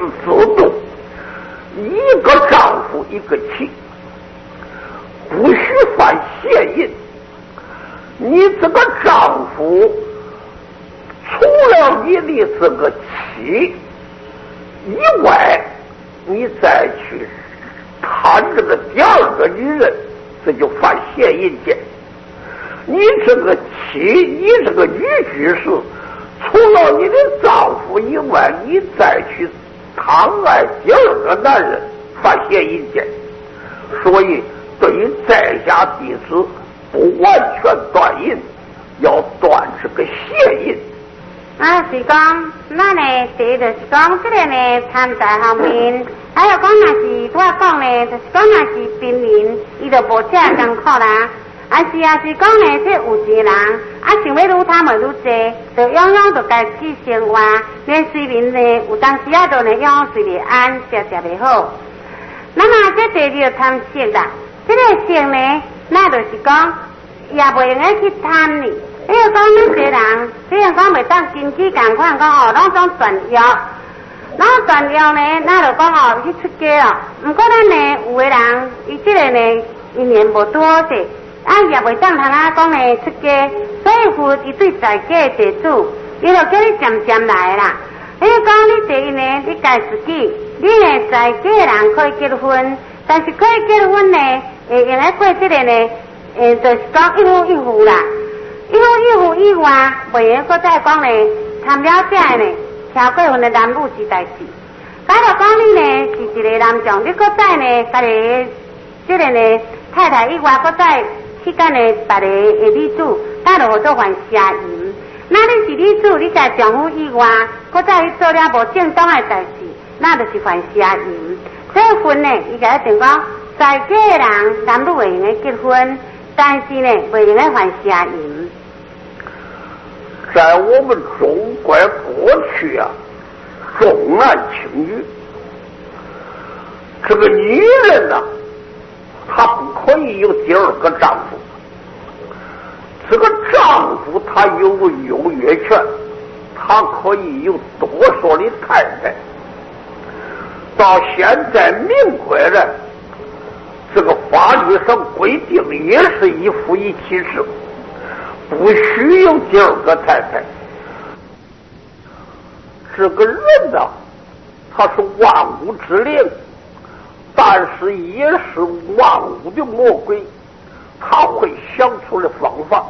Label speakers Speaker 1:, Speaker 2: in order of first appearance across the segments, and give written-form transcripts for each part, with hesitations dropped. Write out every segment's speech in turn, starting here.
Speaker 1: 制度，一个丈夫一个妻，不许犯邪淫。你这个丈夫除了你的这个妻以外，你再去谈这个第二个女人，这就犯邪淫戒。你这个妻，你这个女居士，除了你的丈夫以外，你再去贪爱第二个男人，犯邪淫戒。所以对于在家弟子，不完全断淫，要断这个邪淫。
Speaker 2: 是讲，咱呢，第一就是讲，这个呢，参在后面，还有讲，若是我讲呢，就是讲，若是贫民，伊就无这艰苦啦。是讲呢，这有钱人，想要愈贪愈济，就样样就家己生活，连睡眠呢，有当时就呢，样睡眠安，食袂好。那么这第二就贪色啦，这个色呢，那就是讲，也袂用去贪呢。比如讲，咱一个人，虽然讲袂当经济共款讲拢总传药，咱传药呢，咱就讲去出家咯。不过咱呢，有的人伊这个呢，一年无多些，也袂当通讲呢出家，所以父伊对在家地主，伊就叫你渐渐来啦。比如讲，你第一呢，你家自己，你呢在家的人可以结婚，但是可以结婚呢，会用来过这个呢，就是讲一夫一妇啦。一夫一妇以外，袂用搁再讲呢，谈了这呢，超过分的男女之代志。假如讲你呢是一个男将，你搁再呢，家己这个呢太太以外，搁再去干呢别个女子，那就做犯邪淫。那你是女子，你在丈夫以外，搁再去做了无正当的代志，那就是犯邪淫。这婚呢，伊就一定讲，在家的人男女会用来结婚，但是呢，袂用来犯邪淫。
Speaker 1: 在我们中国过去啊，重男轻女，这个女人呢，她不可以有第二个丈夫，这个丈夫他有优越权，他可以有多少的太太。到现在民国人，这个法律上规定也是一夫一妻制，不许有第二个太太。这个人呢，他是万物之灵，但是也是万物的魔鬼，他会想出来方法，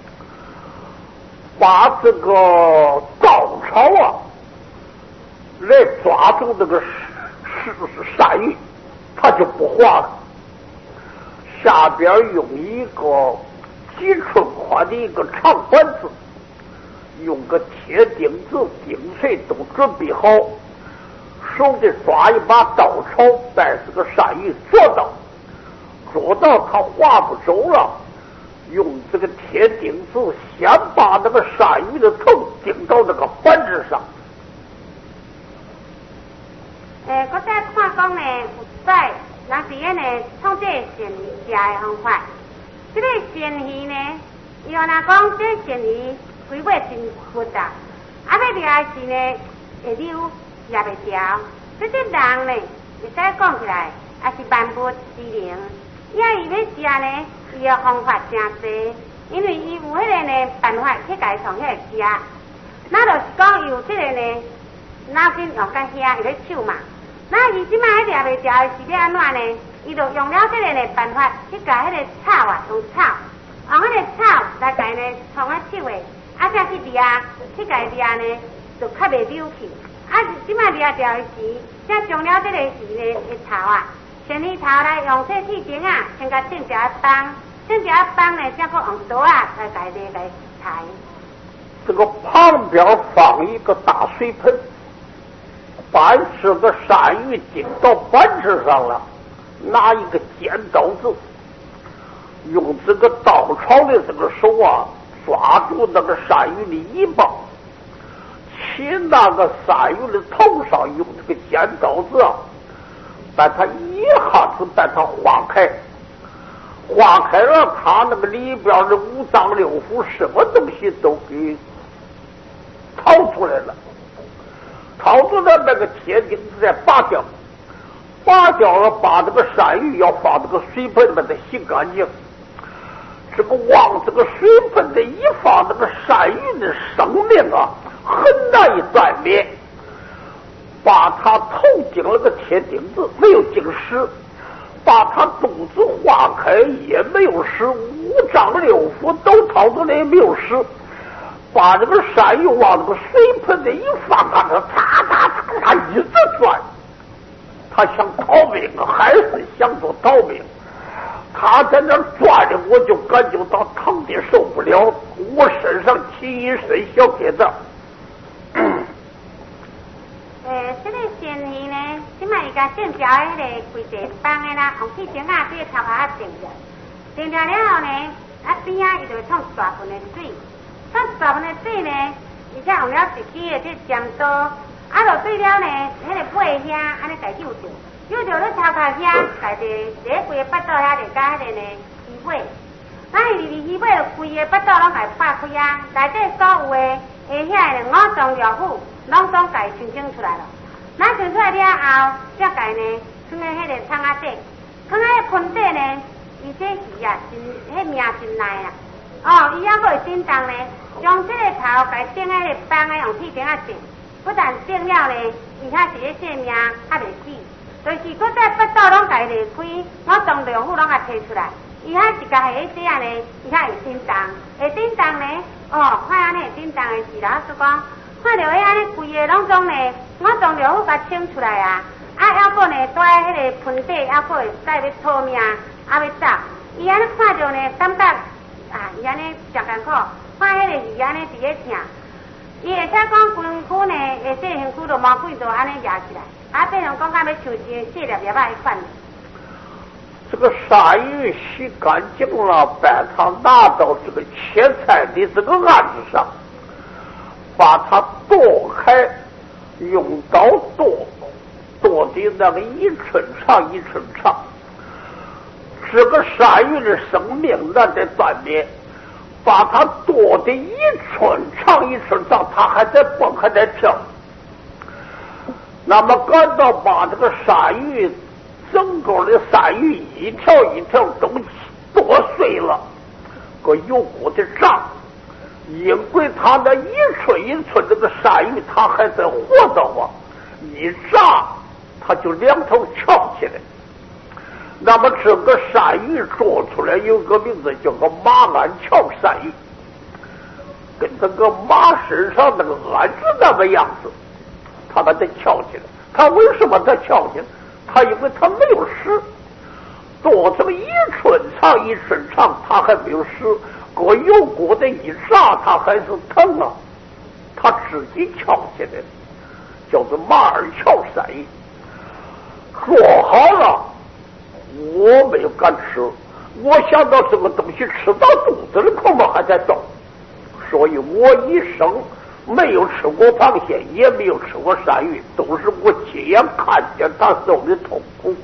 Speaker 1: 把这个稻草啊来抓住这个鳝鱼，他就不滑了。下边用一个几寸宽的一个长管子，用个铁钉子、钉锤都准备好，手里抓一把稻草，把这个鳝鱼捉到它划不走了，用这个铁钉子先把那个鳝鱼的头钉到那个板子上。
Speaker 2: 我再看讲呢，有在人是呢创这鳝鱼食的方法。这个鳝鱼呢，伊若讲这鳝鱼规尾真闊啊，要抓时呢会溜也袂掉。这人呢，会使讲起来也是万物之灵。伊要食呢，伊的方法真多，因为伊有迄个呢办法去家创迄个食。那就是讲有这个呢，脑筋用甲遐伊咧手嘛。那伊即摆迄抓袂掉的是要安怎呢？伊就用了这个呢办法去甲迄个草啊，用草，用迄个草来甲呢创啊手诶，再去抓，去甲抓呢就较袂扭去。即摆抓掉的时，才将了这个鱼呢的头啊，鳝鱼头来用这铁钉啊，先甲钉一下帮，钉一下帮呢，才可用刀啊来甲来裁。
Speaker 1: 这个旁边放一个大水盆，把这个鳝鱼钉到板子上了，拿一个尖刀子，用这个稻草的这个手啊，抓住那个鳝鱼的尾巴，骑那个鳝鱼的头上，用这个尖刀子啊，把它一下子把它划开，划开了，它那个里边的五脏六腑什么东西都给掏出来了。 掏出来那个铁钉子再拔掉，拔掉了，把这个鳝鱼要放这个水盆里面再洗干净。这个往这个水盆里一放，这个鳝鱼的生命啊，很难以断灭。把它头顶了个铁钉子，没有钉实；把它肚子划开，也没有实；五脏六腑都掏出来，也没有实。把这个鳝鱼往这个水盆里一放，啊，它嚓嚓嚓嚓一直转。他想逃命，还是想做逃命？他在那转着，我就感觉到疼的受不了，我身上起一身小疙瘩。
Speaker 2: 这个仙鱼呢，即卖伊甲正条迄个规地放的啦，用铁钉啊对头壳钉着，钉着了后呢，边啊伊就会创一大盆的水，创一大盆的水呢，而且用了自己的这尖刀，落水了呢，迄个尾遐安尼甲揪住，揪住咧头壳遐，家己在规个巴肚遐就甲迄个呢鱼尾，咱鱼尾规个巴肚拢甲拍开啊，内底所有的遐个五脏六腑。拢总家清清出来了，咱清出来了后，才家呢放在迄个汤仔底，汤仔个盆底呢，伊这鱼啊真，迄命真耐啦。伊还佫会叮当呢，将这个头家钉喺个棒个用铁钉仔钉，不但钉了呢，伊还是个性命还袂死，就是佫在巴肚拢家裂开，五脏六腑拢甲摕出来，伊还一家下这样呢，伊还会叮当，会叮当呢，看安尼会叮当的是老师讲。看到迄安尼规个拢总呢，我从了甲清出来啊，还佫呢在迄个盆底，佫会带要逃命，要走。伊安尼看到呢，感觉伊安尼真艰苦，看迄个鱼安尼伫咧疼，伊会使讲规躯呢，下细身躯都毛鬼都安尼压起来，变成讲甲要像是细粒粒仔一款。
Speaker 1: 这个鳝鱼洗干净了，把它拿到这个切菜的这个案子上。把它剁开，用刀剁的那个一寸长一寸长。这个鳝鱼的生命难得断灭，把它剁的一寸长一寸长，它还在蹦还在跳。那么赶到把这个鳝鱼整个的鳝鱼一条一条都剁碎了，个有骨的胀。因为它那一寸一寸这个鳝鱼，它还在活着啊！一炸，它就两头翘起来。那么这个鳝鱼做出来有个名字叫个马鞍翘鳝鱼，跟这个马身上那个鞍子那个样子，它把它翘起来。它为什么它翘起来？它因为它没有湿，做成一寸长一寸长，它还没有湿。果有果的一炸，它还是疼啊，它自己翘起来，叫做马儿翘鳝鱼。做好了，我没有敢吃，我想到这个东西吃到肚子里口嘛还在动，所以我一生没有吃过螃蟹，也没有吃过鳝鱼，都是我亲眼看见它受的痛苦。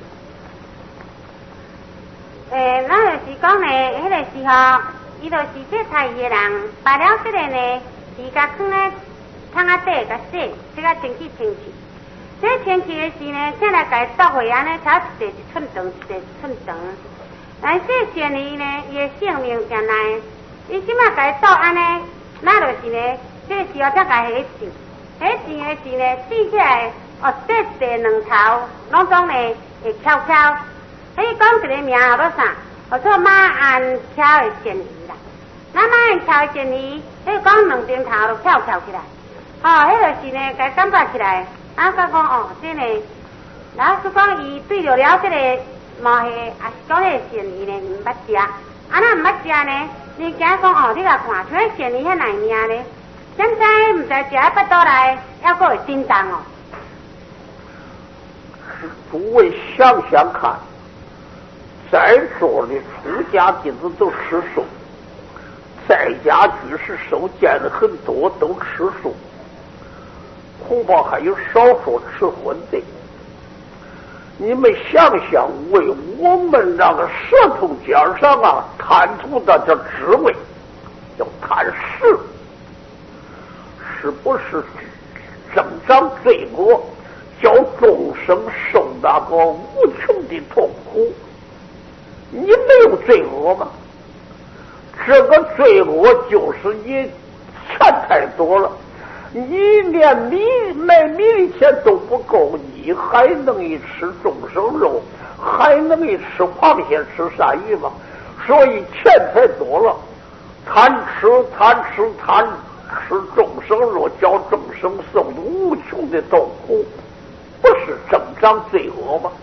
Speaker 2: 咱就是讲呢，迄个时候。伊就是这菜鱼的人，把了这个呢，伊甲放在汤仔底，甲洗，这个清气清气。这清气的时呢，请来家剁回安尼，炒一一寸长，一寸长。但这鳝鱼呢，伊的性命真耐，伊即马家剁安尼，那就是呢，这个时候才家下钱，下钱的时呢，煮起来，这两头拢总呢会翘翘。所以讲一个名叫做啥？叫做马鞍翘的鳝鱼。咱马鞍翘的鳝鱼，迄讲两边头都翘起来，迄就是呢，该感觉起来，甲讲这呢，老师讲伊对着了这个毛蟹，也是讲这个鳝鱼呢，毋捌食，那毋捌食呢，你惊讲你来看，像迄鳝鱼遐耐命呢，现在毋知食喺巴肚内，还佫会叮当哦。
Speaker 1: 诸位想想看，在座的出家弟子都吃素。在家居士受见的很多都吃素，恐怕还有少数吃荤的。你们想想，为我们那个舌头尖上啊贪图的叫滋味，叫贪食，是不是增长罪恶，叫众生受那个无穷的痛苦。你没有罪恶吗？这个罪恶就是你钱太多了，你连买米的钱都不够，你还能一吃众生肉，还能一吃螃蟹吃鳝鱼吗？所以钱太多了，贪吃众生肉，叫众生受无穷的痛苦，不是增长罪恶吗？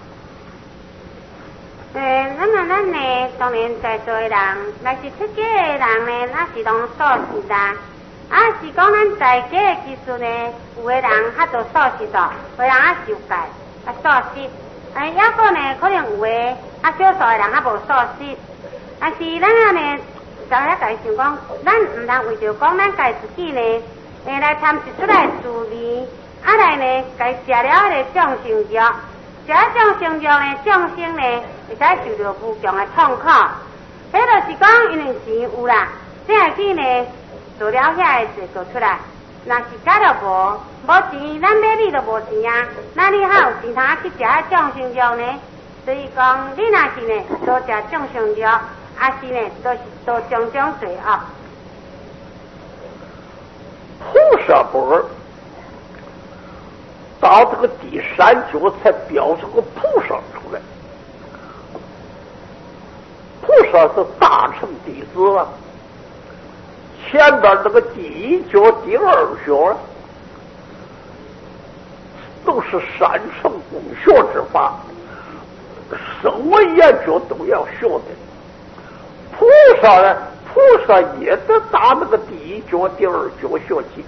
Speaker 2: 那么咱呢，当然在座的人，乃是出家的人呢，那是拢素食啦。是讲咱在家的技术呢，有的人较多素食咯，有的人受戒素食。抑个呢，可能有的少数的人较无素食。但是咱呢，就遐家想讲，咱唔通为着讲咱家自己呢，来参食出来滋味，来呢，家食了迄个众生肉。食了众生肉呢，众生呢会使受到无穷的痛苦。迄就是讲，因为钱有啦，这下去呢做了遐个制做出来。若是假着无钱，咱买米都无钱啊。那你还有钱通去食迄众生肉呢？所以讲，你若是呢多食众生肉，是呢都是多种种罪恶。
Speaker 1: 菩萨本到这个第三觉才标出个菩萨出来。菩萨是大乘弟子啊，前边这个第一觉、第二觉都是三乘共学之法，什么研究都要学的。菩萨呢，菩萨也得打那个第一觉、第二觉学起。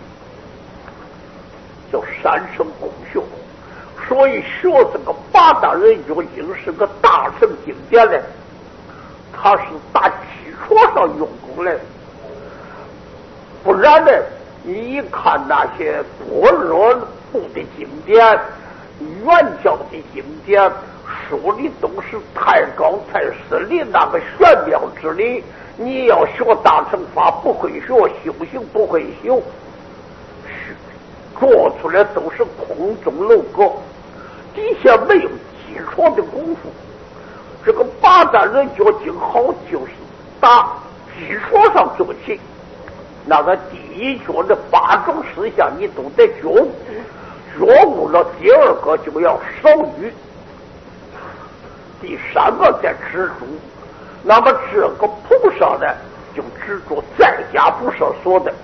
Speaker 1: 叫三乘共学，所以学这个八大人就已经是个大乘经典了，它是打基础上用功来，不然呢，你一看那些般若部的经典、原教的经典，说的都是太高太深的那个玄妙之理，你要学大乘法不会学，修行不会修。做出来都是空中楼阁，底下没有基础的功夫。这个八大人觉经好，就是打基础上做起。那个第一觉的8种思想你都得觉悟，觉悟了，第二个就要守语，第三个再执着。那么这个菩萨呢，就执着在家菩萨说的。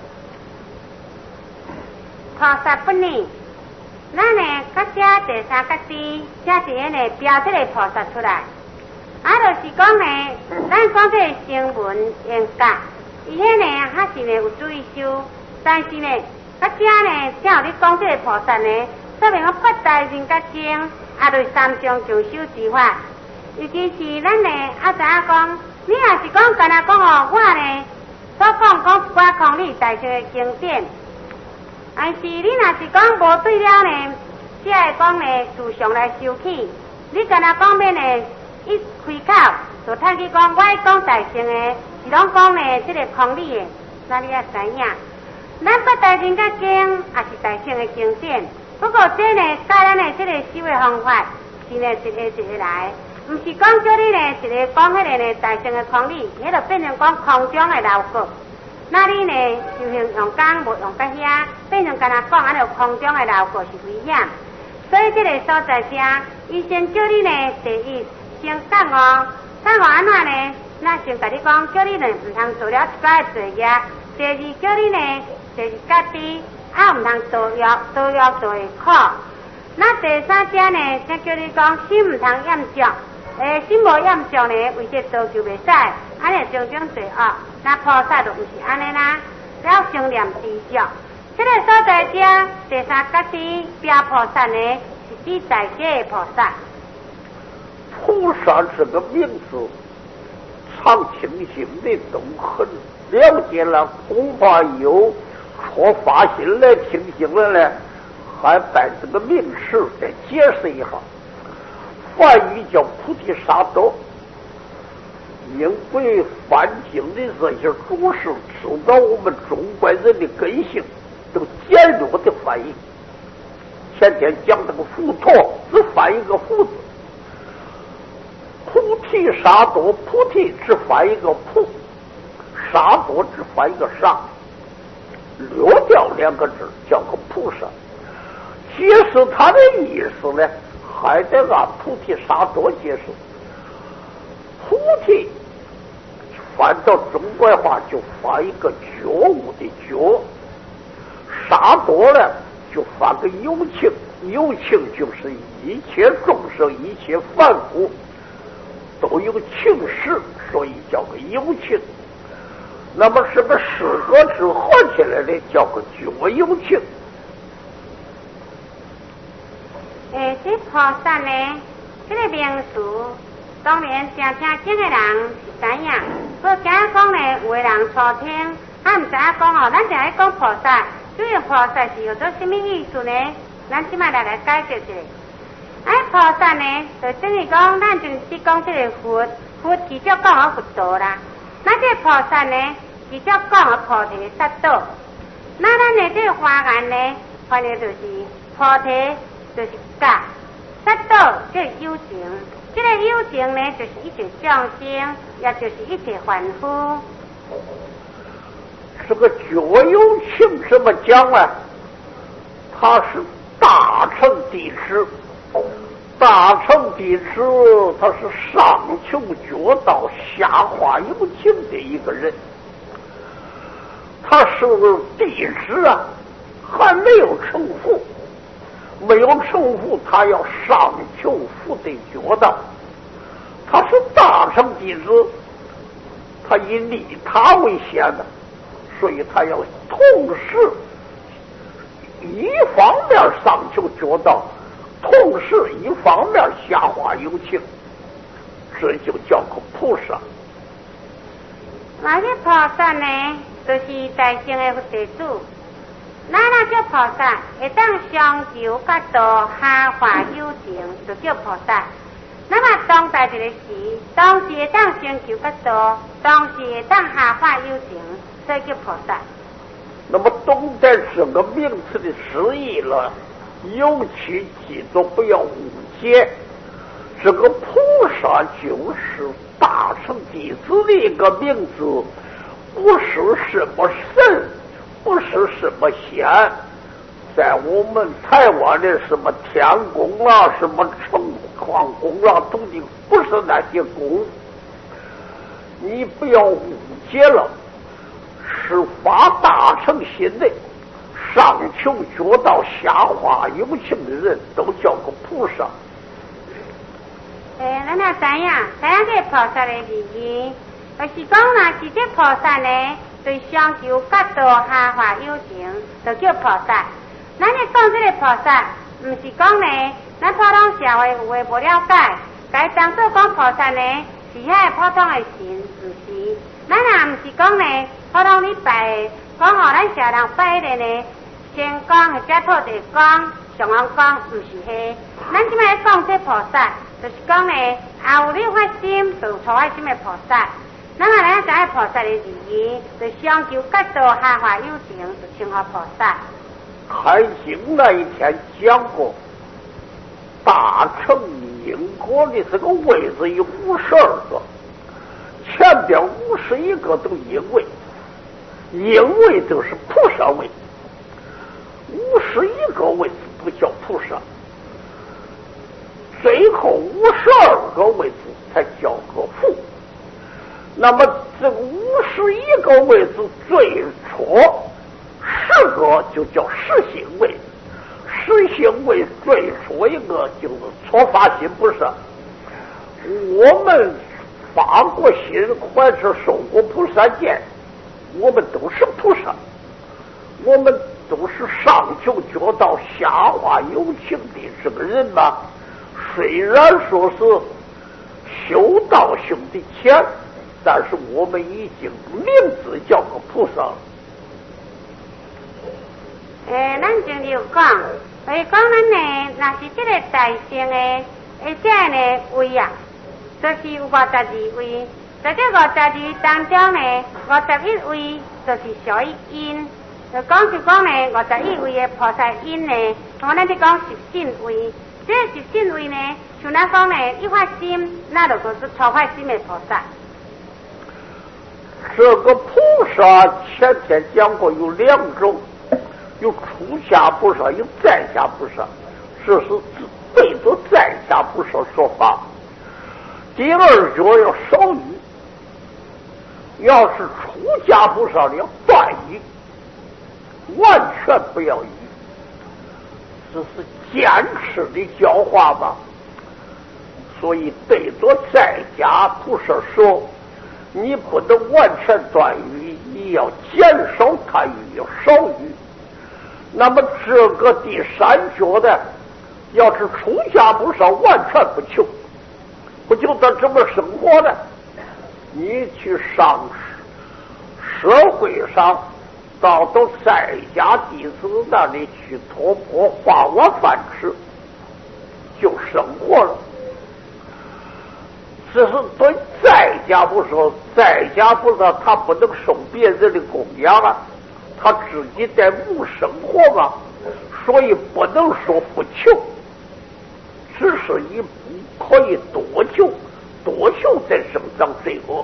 Speaker 2: 菩萨本呢，咱呢，甲写第三甲4，写一个呢标这个菩萨出来。就是讲呢，咱讲这个声闻缘觉，伊迄呢还是呢有注意修，但是呢，甲写呢，才有你讲这个菩萨呢，说明讲八大人格经，就是三种就修之法。尤其是咱呢，知影讲，你若是讲干那讲我呢所讲一寡空理大乘的经典。但是你若是讲无对了呢，只会讲呢自上来修起。你干那讲要呢一开口就趁去讲，我讲大乘的，是拢讲呢这个空理的，那你也知影。咱八大人格经也是大乘的经典，不过这呢教咱的这个修的方法是呢一个一个来，唔是讲叫你呢一个讲迄个呢大乘的空理，迄就变成讲空中的楼阁。那你呢修行用功无用到遐，变成干那讲就空中的楼阁是危险。所以这个所在遮，医生叫你呢第一先觉悟安怎呢？那先甲你讲，叫你呢唔通做了一寡作业；第二叫你呢就是家己唔通多了做会苦。那第三者呢，才叫你讲心唔通厌足。心无厌足呢，为这造就袂使，安尼种种罪恶。那菩萨就唔是安尼啦，了生念知足。这个所在遮第三甲4标菩萨呢，是指在家的菩萨。
Speaker 1: 菩萨这个名字，常清醒的都很了解了，恐怕有说发心来清醒了呢，还把这个名词再解释一下。梵语叫菩提萨埵，因为梵经的这些祖师知道我们中国人的根性，都简略的翻译， 前天讲这个佛陀只翻一个佛字，菩提萨埵，菩提只翻一个菩，萨埵只翻一个萨，略掉2个字叫个菩萨。解释它的意思呢，还得按菩提萨埵解释。菩提翻到中国话就翻一个觉悟的觉，萨埵呢就翻个有情，有情就是一切众生一切凡夫都有情识，所以叫个有情。那么是个四个字合起来的叫个觉有情。
Speaker 2: 这菩萨呢，这个名词当然常听这个人是怎样，不过讲呢，有的人初听，他唔知影讲哦，咱就喺讲菩萨，这个菩萨是有做什么意思呢？咱即摆来解释一下。菩萨呢，就等于讲，咱就是讲这个佛，佛直接讲个佛道啦。那这菩萨呢，直接讲个菩提萨埵。那咱的这个华言呢，翻译就是菩提就是假，萨埵就是有情。这个有情呢，就是一切众生，也就是一切凡夫。
Speaker 1: 这个觉有情怎么讲呢？它是大乘弟子，大乘弟子他是上求觉道，下化有情的一个人。他是弟子啊，还没有成佛，没有成佛，他要上求佛的觉道。他是大乘弟子，他以利他为先的，所以他要同时一方面上求觉道，同时一方面下化有情，这就叫个菩萨。
Speaker 2: 那这菩萨呢，就是大乘的佛弟子。那叫菩萨，会当上求觉道，下化有情，就叫菩萨。那么当代一个时，当时会当上求觉道，当时会当下化有情，所以叫菩萨。
Speaker 1: 那么懂得这个名词的释义了，尤其记住不要误解，这个菩萨就是大乘弟子的一个名字，不是什么神，不是什么仙。在我们台湾的什么天宫啊，什么城隍宫啊，都不是那些宫，你不要误解了。是发大乘心的，上求觉道，下化有情的人都叫个菩萨。
Speaker 2: 咱要知影这菩萨的意义，就是讲啦，是这菩萨呢，对上求觉道，下化有情，就叫菩萨。咱咧讲这个菩萨，唔是讲呢，咱普通社会有诶无了解，该当做讲菩萨呢是遐普通的神，唔是。咱也唔是讲呢，普通你拜，讲吼咱社人拜的呢，先讲或者土地讲，上王讲，唔是迄。咱即摆讲这菩萨，就是讲呢，也有你发心，就出发心的菩萨。咱也来知影菩萨的意义，就上求觉道，下化有情，就称呼菩萨。
Speaker 1: 开经那一天讲过，大乘因果的这个位置有52个，前边51个都因位，因位就是菩萨位，51个位置不叫菩萨，最后52个位置才叫个佛。那么这个51个位置最初10个就叫实行位，实行位最初一个就是初发心菩萨。我们发过心，还是受过菩萨戒，我们都是菩萨，我们都是上求觉道，下化有情的这个人嘛。虽然说是修道修的浅，但是我们已经名字叫个菩萨了。
Speaker 2: 咱前有讲，所以讲咱呢，若是这个大乘的，这呢位啊，就是有52位，在这52位当中呢，51位就是属于因， 就讲呢，51位的菩萨因呢，我咱就讲十信位。这十信位呢，像咱讲呢，一发心，那就是超发心的菩萨。
Speaker 1: 这个菩萨前天讲过有2种，有出家菩萨，有在家菩萨。这是对着在家菩萨说法。第2种要少语，要是出家菩萨要断语，完全不要语，这是坚持的教化吧。所以对着在家菩萨说，你不能完全断语，你要减少贪语，要少语。那么这个第3觉的，要是出家菩萨完全不求，不就得这么生活呢？你去上社会上，到在家弟子那里去托钵化碗饭吃，就生活了。这是对在家不说，在家不说他不能受别人的供养啊，他自己在不生活嘛，所以不能说不求，只是一步可以多求，多求才生长罪恶。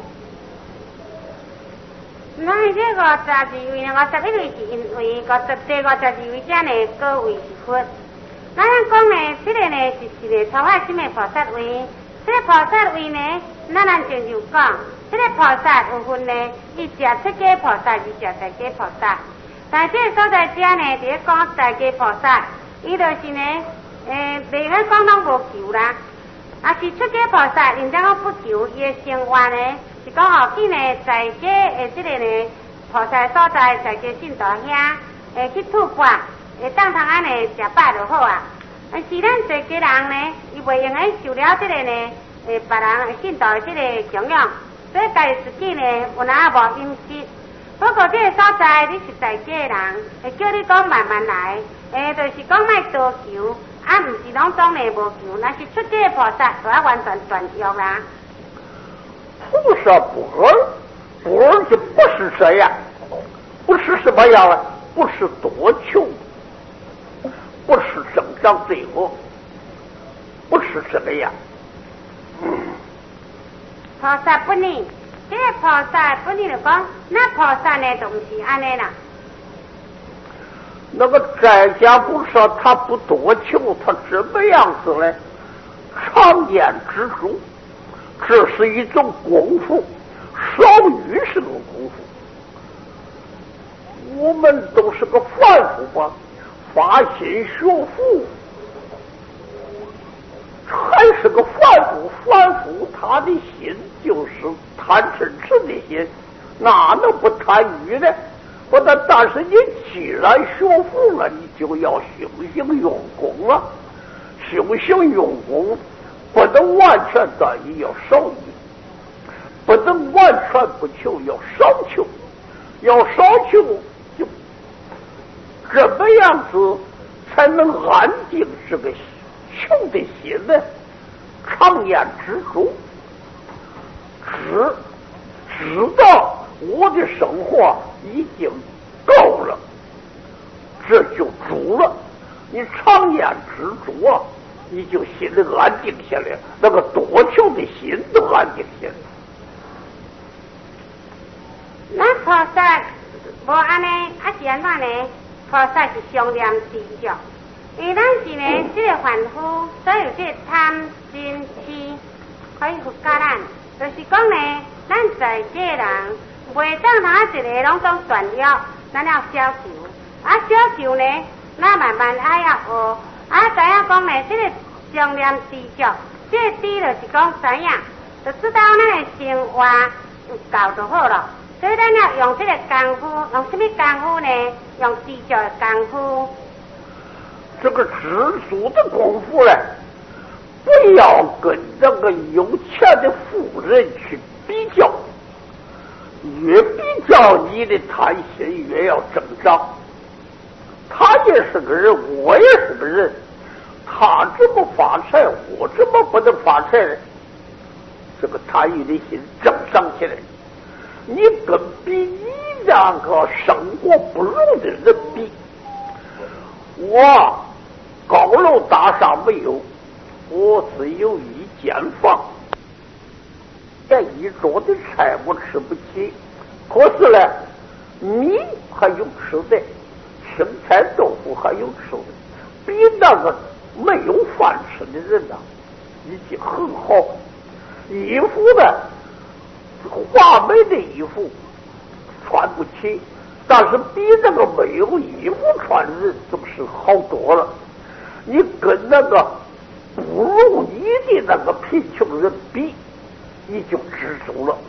Speaker 2: 那这52位呢，51位是因为52位者呢，各位是佛。咱讲呢，这个呢是一个超发心的菩萨位。这个菩萨位呢，咱前就讲，这个菩萨有分呢，一只出家菩萨，一只在家菩萨。但这个所在者呢，伫讲在家菩萨，伊就是呢，袂晓讲拢无求啦。啊是出家菩萨，人家讲不求，伊的生活呢，是讲后去呢，在家的这个呢，菩萨所在，在家信道遐，去吐蕃，当堂安尼食饱就好啊。但是咱在家人呢，伊袂用来受了这个呢，别人信道的这个供养，所以家自己呢，有哪无饮食。不过这个所在，你是在家人，会叫你讲慢慢来，就是讲莫多求，啊，唔是拢总呢无求，那是出家菩萨就要完全断欲啦。
Speaker 1: 菩萨不二就不是这样，不是什么样啊？不是多求。不是增长罪恶，不是这个样。
Speaker 2: 菩萨不呢，这个菩萨不呢就讲，那菩萨呢就不是安尼啦。
Speaker 1: 那个在家菩萨他不多求，他什么样子呢？常念知足，这是一种功夫，少语是个功夫。我们都是个凡夫吧。发心学佛，还是个凡夫。凡夫他的心就是贪嗔痴的心，哪能不贪欲呢？但是你既然学佛了，你就要修行用功了。修行用功不能完全断语，要少语；不能完全不求，要少求。要少求就怎么样子才能安定这个求的心呢？常言知足，知道我的生活已经够了，这就足了。你常言知足啊，你就心里安定下来，那个多求的心都安定下来。
Speaker 2: 那菩萨无安尼，是安怎呢？菩萨是常念知足，因为咱是呢，这个凡夫，所有这个贪、嗔、痴，可以佛教咱，就是讲呢，咱在这人袂当他一个拢总断了，咱要小求，小求呢，咱慢慢要学，知影讲呢，这个常念知足，这个知就是讲知影，就知道咱的生活有够就好了。所以咱要用这个功夫，用什么功夫呢？用知足的功夫。
Speaker 1: 这个知足的功夫呢，不要跟这个有钱的富人去比较，越比较你的贪心越要增长。他也是个人，我也是个人，他怎么发财，我怎么不能发财呢？这个贪欲的心增长起来。 你跟比你那个生活不容的人比，我高楼大厦没有，我只有一间房，连一桌的菜我吃不起，可是呢，米还有吃的，青菜豆腐还有吃的，比那个没有饭吃的人呐，已经很好。衣服呢，华美的衣服穿不起，但是比那个没有衣服穿的人总是好多了。你跟那个不如你的那个贫穷人比，你就知足了。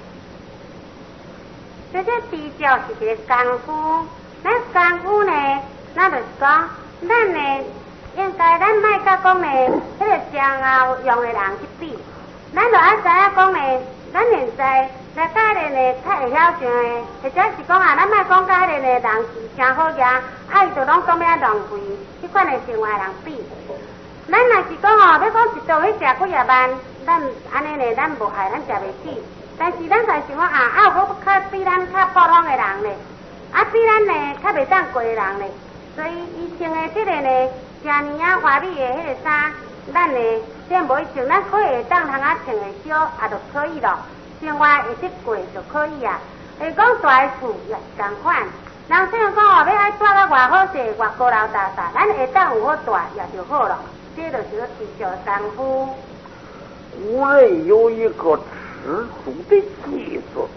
Speaker 2: 这比较是一个功夫，咱功夫呢，咱就是讲，咱呢应该咱卖甲讲呢，迄个将后用的人去比，咱就爱知影讲呢，咱现在来甲迄个呢较会晓上的，或者是讲啊，咱卖讲甲迄个呢人是诚好价，伊就拢讲要浪费，迄款的生活人比。咱若是讲哦，要讲一道去食几啊万，咱安尼呢，咱无害，咱食袂起。但是咱才想讲啊，我较比咱较普通的人咧，比咱呢较袂当过的人咧，所以伊穿的这个呢，真年啊华丽的迄个衫，咱呢先无穿，咱可以会当通啊穿的少，也就可以咯。生活会得过就可以啊。会讲住的厝也是同款，人虽然讲哦，要爱住到偌好势、偌高楼大厦，咱会当有好住也就好咯。这就是个持续功夫。
Speaker 1: 古人有一个吃足的计子，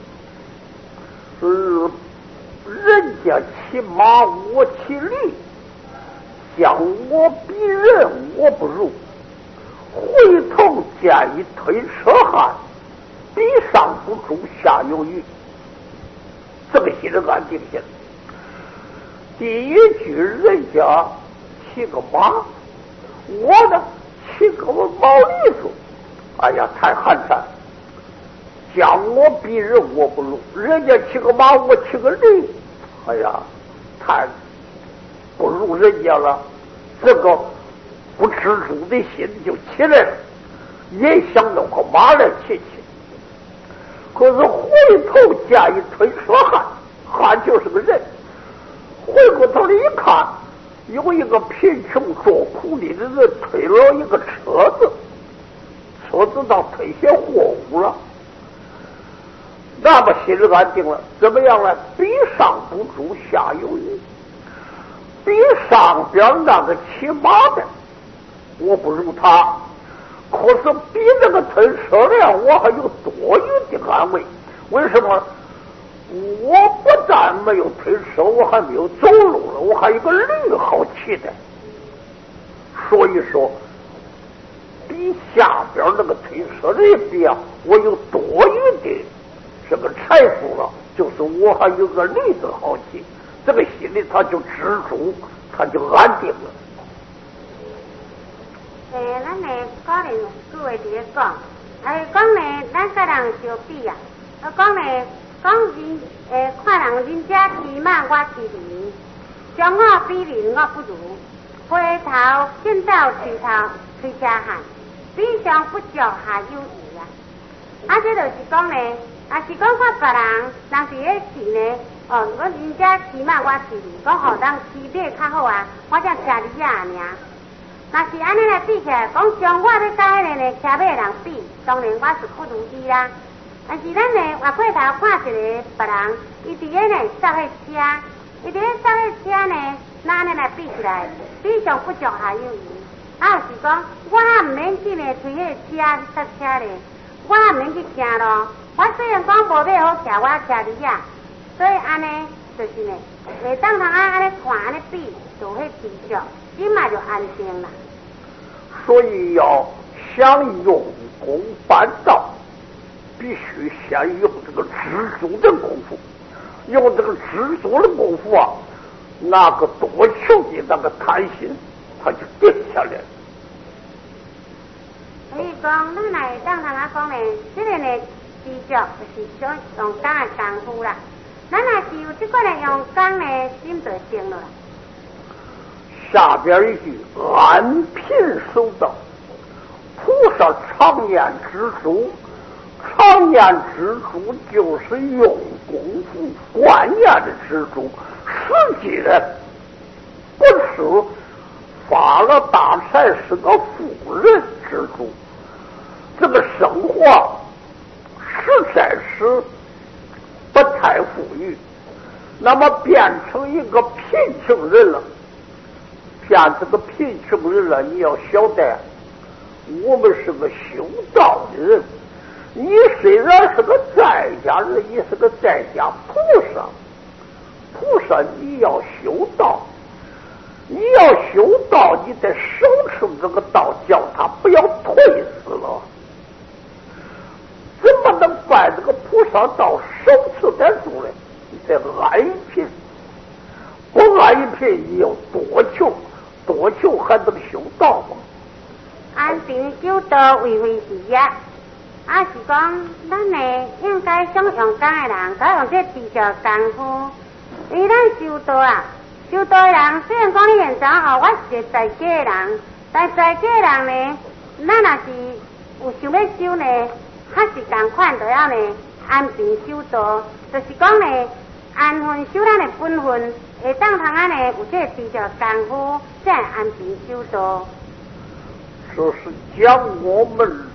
Speaker 1: 人家骑马我骑驴，将我比人我不如，回头见一推车汉，比上不足下有余。这个写的俺定下来。第一句人家骑个马，我呢骑个毛驴子，哎呀太寒碜，将我比人我不如，人家骑个马我骑个驴，哎呀太不如人家了，这个不知足的心就起来了，也想弄个马来骑骑。可是回头见一推车汉，汉就是个人，回过头来一看，有一个贫穷做苦力的人推了一个车子，车子倒推些货物了，那么心里安定了。怎么样呢？比上不足下有余，比上边那个骑马的我不如他，可是比那个推车的我还有多余的安慰。为什么？我不但没有推车，我还没有走路了，我还有个驴好骑的。所以说比下边那个推车的比啊，我有多余的这个财富了，就是我还有个驴子好骑，这个心里他就知足，他就安定了。
Speaker 2: 咱呢古人有句话伫咧讲，讲呢，咱甲人相比啊，讲呢，讲人看人人家骑马，我骑驴，将我比人我不如，回头见到垂车汉，比上不足下有余啊。这就是讲呢，是讲看别人是咧骑呢，我人家骑马，我骑驴，讲互人骑马较好啊，我才骑驴啊尔。若是安尼来比起来，讲像我咧甲迄个呢骑马的人比，当然我是不如伊啦。但是咱呢回过头看一个别人，伊伫咧呢扫迄车，伊伫咧扫迄车呢，咱安尼来比起来，比上不足下有余。是讲我毋免去呢推迄个车去刹车咧，我毋免去行咯。我虽然讲无马好骑，我骑驴啊，所以安尼就是呢，袂当通安尼看安尼比，就迄持续。起码就安定了。
Speaker 1: 所以要想用功办道，必须先用这个知足的功夫。用这个知足的功夫啊，那个多穷的那个贪心，他就定下来了。
Speaker 2: 所以讲，咱来当通讲呢，这个呢，持续就是想用功的功夫啦。咱若是有这个呢用功呢，心就定了啦。
Speaker 1: 下边一句安贫守道，菩萨常言知足，常言知足就是用功夫观念的支柱，实际人不是发了大财是个富人之主，这个生活实在是不太富裕，那么变成一个贫穷人了。变成个贫穷人了，你要晓得，我们是个修道的人。你虽然是个在家人，你是个在家菩萨，菩萨你要修道，你要修道，你得守持这个道，叫他不要退死了。怎么能拜这个菩萨道守持得住呢？你得安一品，不安一品，你要多求，多求还能修道吗？
Speaker 2: 安贫修道为非是也，是讲咱呢应该想用功的人，该用这持续功夫。因为咱修道啊，修道的人虽然讲你现在我是一个在家的人，但在家的人呢，咱若是有想要修呢，还是同款都要呢安贫修道，就是讲呢安分修咱的本分，会当通呢有这持续功夫，才安贫修道。
Speaker 1: 这是讲我们